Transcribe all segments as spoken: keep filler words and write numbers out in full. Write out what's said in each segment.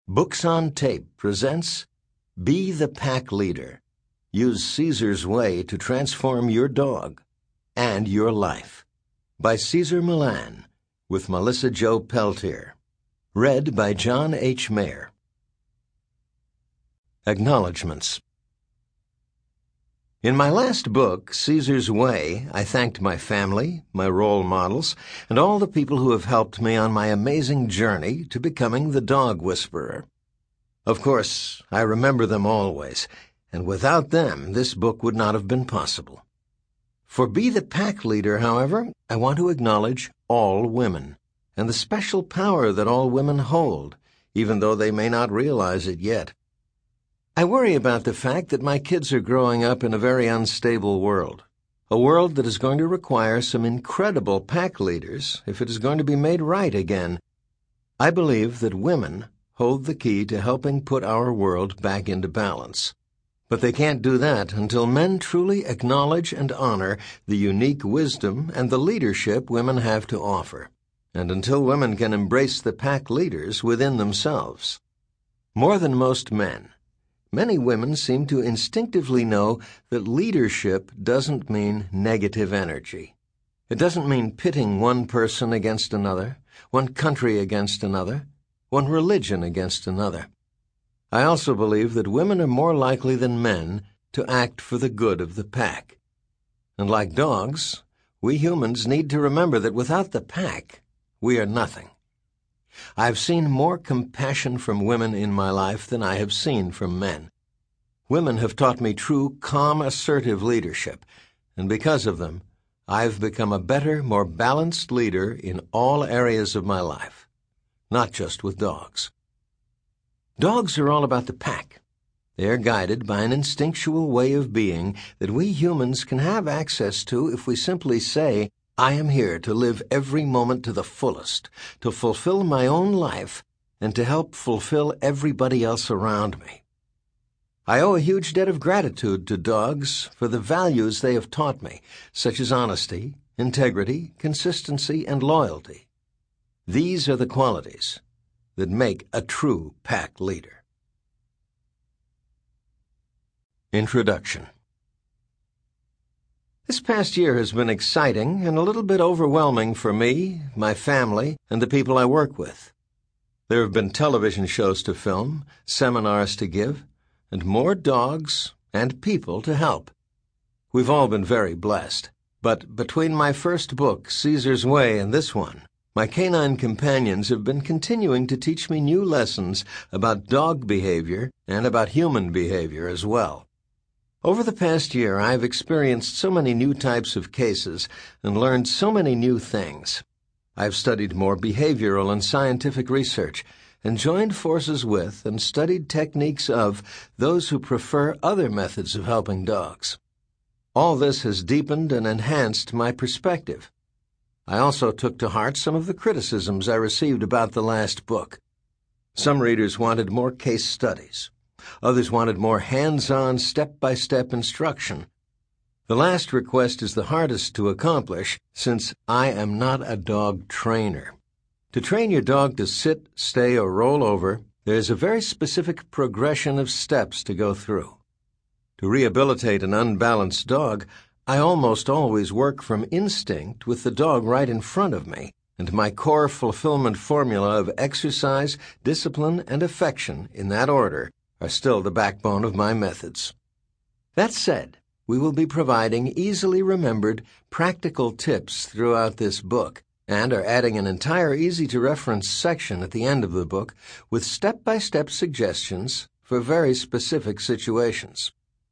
Books on Tape presents Be the Pack Leader. Use Caesar's Way to transform your dog and your life. By Cesar Millan, with Melissa Jo Peltier. Read by John H. Mayer. Acknowledgments. In my last book, Caesar's Way, I thanked my family, my role models, and all the people who have helped me on my amazing journey to becoming the Dog Whisperer. Of course, I remember them always, and without them, this book would not have been possible. For Be the Pack Leader, however, I want to acknowledge all women, and the special power that all women hold, even though they may not realize it yet. I worry about the fact that my kids are growing up in a very unstable world, a world that is going to require some incredible pack leaders if it is going to be made right again. I believe that women hold the key to helping put our world back into balance. But they can't do that until men truly acknowledge and honor the unique wisdom and the leadership women have to offer, and until women can embrace the pack leaders within themselves. More than most men, many women seem to instinctively know that leadership doesn't mean negative energy. It doesn't mean pitting one person against another, one country against another, one religion against another. I also believe that women are more likely than men to act for the good of the pack. And like dogs, we humans need to remember that without the pack, we are nothing. I've seen more compassion from women in my life than I have seen from men. Women have taught me true, calm, assertive leadership, and because of them, I've become a better, more balanced leader in all areas of my life, not just with dogs. Dogs are all about the pack. They are guided by an instinctual way of being that we humans can have access to if we simply say, I am here to live every moment to the fullest, to fulfill my own life, and to help fulfill everybody else around me. I owe a huge debt of gratitude to dogs for the values they have taught me, such as honesty, integrity, consistency, and loyalty. These are the qualities that make a true pack leader. Introduction. This past year has been exciting and a little bit overwhelming for me, my family, and the people I work with. There have been television shows to film, seminars to give, and more dogs and people to help. We've all been very blessed, but between my first book, Caesar's Way, and this one, my canine companions have been continuing to teach me new lessons about dog behavior and about human behavior as well. Over the past year, I've experienced so many new types of cases and learned so many new things. I've studied more behavioral and scientific research and joined forces with and studied techniques of those who prefer other methods of helping dogs. All this has deepened and enhanced my perspective. I also took to heart some of the criticisms I received about the last book. Some readers wanted more case studies. Others wanted more hands-on, step-by-step instruction. The last request is the hardest to accomplish, since I am not a dog trainer. To train your dog to sit, stay, or roll over, there is a very specific progression of steps to go through. To rehabilitate an unbalanced dog, I almost always work from instinct with the dog right in front of me, and my core fulfillment formula of exercise, discipline, and affection, in that order, are still the backbone of my methods. That said, we will be providing easily remembered, practical tips throughout this book, and are adding an entire easy-to-reference section at the end of the book with step-by-step suggestions for very specific situations.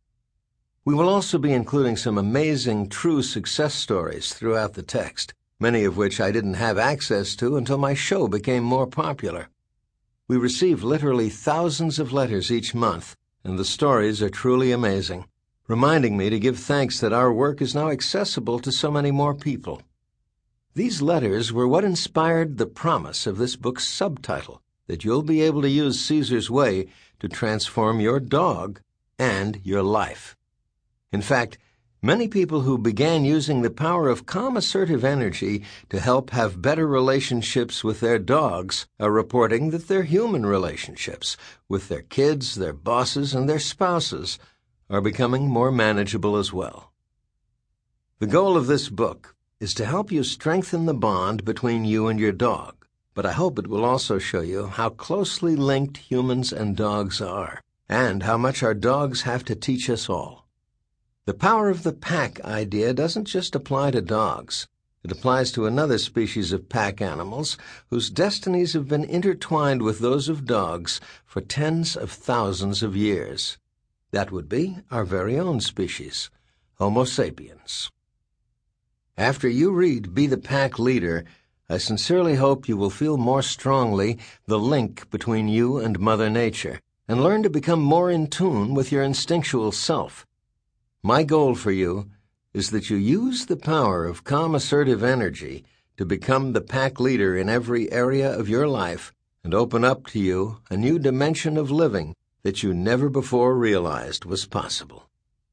We will also be including some amazing true success stories throughout the text, many of which I didn't have access to until my show became more popular. We receive literally thousands of letters each month, and the stories are truly amazing, reminding me to give thanks that our work is now accessible to so many more people. These letters were what inspired the promise of this book's subtitle, that you'll be able to use Caesar's Way to transform your dog and your life. In fact, Many people who began using the power of calm assertive energy to help have better relationships with their dogs are reporting that their human relationships with their kids, their bosses, and their spouses are becoming more manageable as well. The goal of this book is to help you strengthen the bond between you and your dog, but I hope it will also show you how closely linked humans and dogs are, and how much our dogs have to teach us all. The power of the pack idea doesn't just apply to dogs. It applies to another species of pack animals whose destinies have been intertwined with those of dogs for tens of thousands of years. That would be our very own species, Homo sapiens. After you read Be the Pack Leader, I sincerely hope you will feel more strongly the link between you and Mother Nature and learn to become more in tune with your instinctual self. My goal for you is that you use the power of calm assertive energy to become the pack leader in every area of your life and open up to you a new dimension of living that you never before realized was possible.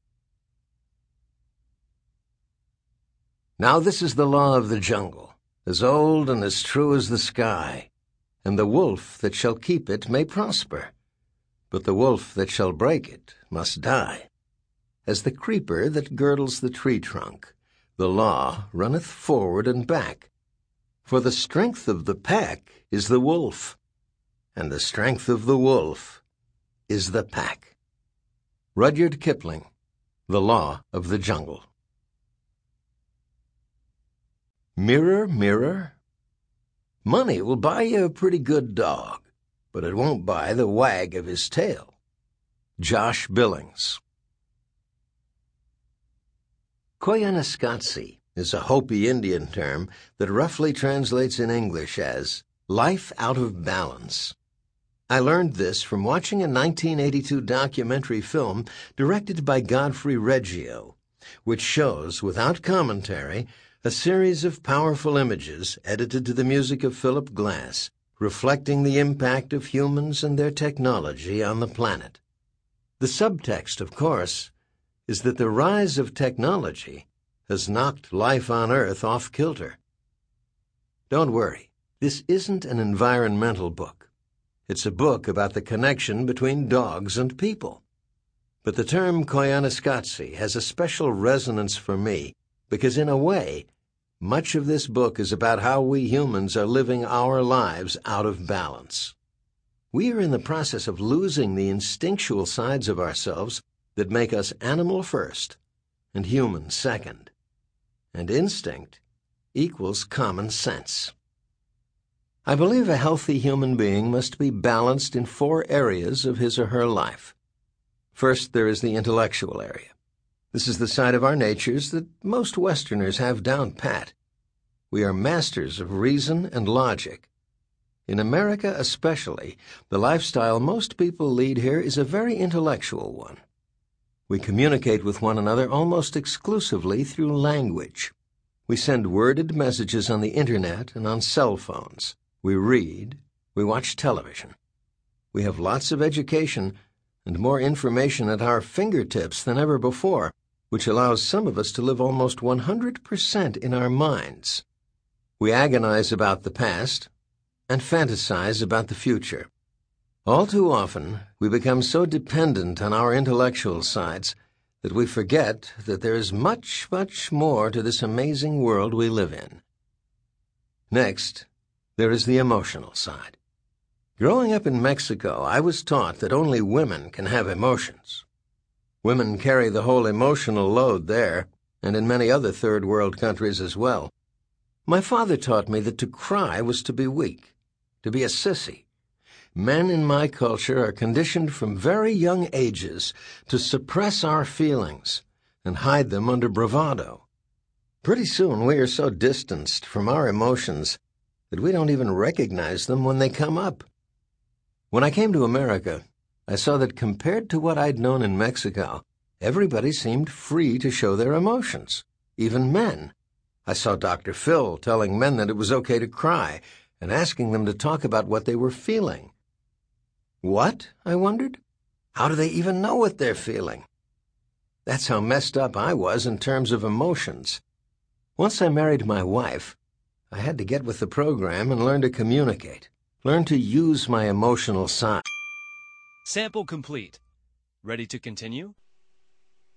Now this is the law of the jungle, as old and as true as the sky, and the wolf that shall keep it may prosper, but the wolf that shall break it must die. As the creeper that girdles the tree trunk, the law runneth forward and back. For the strength of the pack is the wolf, and the strength of the wolf is the pack. Rudyard Kipling, The Law of the Jungle. Mirror, mirror, money will buy you a pretty good dog, but it won't buy the wag of his tail. Josh Billings. Koyaanisqatsi is a Hopi Indian term that roughly translates in English as life out of balance. I learned this from watching a nineteen eighty-two documentary film directed by Godfrey Reggio, which shows, without commentary, a series of powerful images edited to the music of Philip Glass, reflecting the impact of humans and their technology on the planet. The subtext, of course, is that the rise of technology has knocked life on Earth off kilter. Don't worry, this isn't an environmental book. It's a book about the connection between dogs and people. But the term Koyaanisqatsi has a special resonance for me because, in a way, much of this book is about how we humans are living our lives out of balance. We are in the process of losing the instinctual sides of ourselves that make us animal first and human second. And instinct equals common sense. I believe a healthy human being must be balanced in four areas of his or her life. First, there is the intellectual area. This is the side of our natures that most Westerners have down pat. We are masters of reason and logic. In America especially, the lifestyle most people lead here is a very intellectual one. We communicate with one another almost exclusively through language. We send worded messages on the internet and on cell phones. We read. We watch television. We have lots of education and more information at our fingertips than ever before, which allows some of us to live almost one hundred percent in our minds. We agonize about the past and fantasize about the future. All too often, we become so dependent on our intellectual sides that we forget that there is much, much more to this amazing world we live in. Next, there is the emotional side. Growing up in Mexico, I was taught that only women can have emotions. Women carry the whole emotional load there, and in many other third-world countries as well. My father taught me that to cry was to be weak, to be a sissy. Men in my culture are conditioned from very young ages to suppress our feelings and hide them under bravado. Pretty soon we are so distanced from our emotions that we don't even recognize them when they come up. When I came to America, I saw that compared to what I'd known in Mexico, everybody seemed free to show their emotions, even men. I saw Doctor Phil telling men that it was okay to cry and asking them to talk about what they were feeling. What? I wondered. How do they even know what they're feeling? That's how messed up I was in terms of emotions. Once I married my wife, I had to get with the program and learn to communicate, learn to use my emotional side. Sample complete. Ready to continue?